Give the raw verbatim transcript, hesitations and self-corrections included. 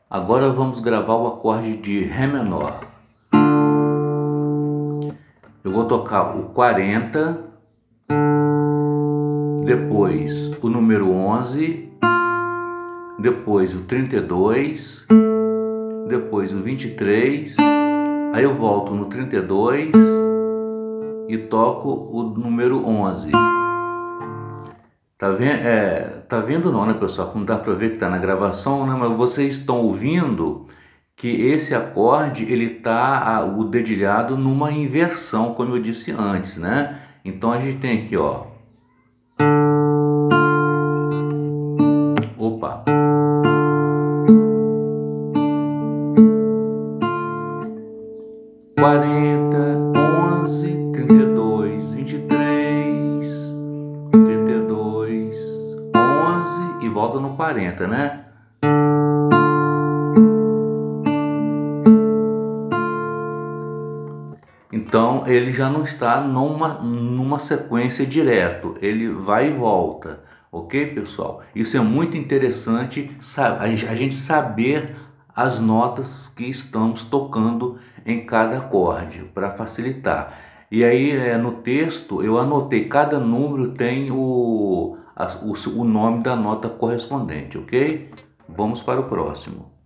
Agora vamos gravar o acorde de Ré menor. Eu vou tocar o quarenta, depois o número onze, depois o trinta e dois, depois o vinte e três, aí eu volto no trinta e dois e toco o número onze. Tá vendo? É, tá vendo não, né, pessoal? Como dá para ver que tá na gravação, né? Mas vocês estão ouvindo que esse acorde, ele tá o dedilhado numa inversão, como eu disse antes, né? Então a gente tem aqui, ó. Opa. quarenta, onze, trinta e dois, vinte e três, trinta e dois, onze e volta no quarenta, né? Então ele já não está numa, numa sequência direto, ele vai e volta, ok, pessoal? Isso é muito interessante, a gente saber as notas que estamos tocando em cada acorde, para facilitar. E aí no texto eu anotei, cada número tem o, o, o nome da nota correspondente, ok? Vamos para o próximo.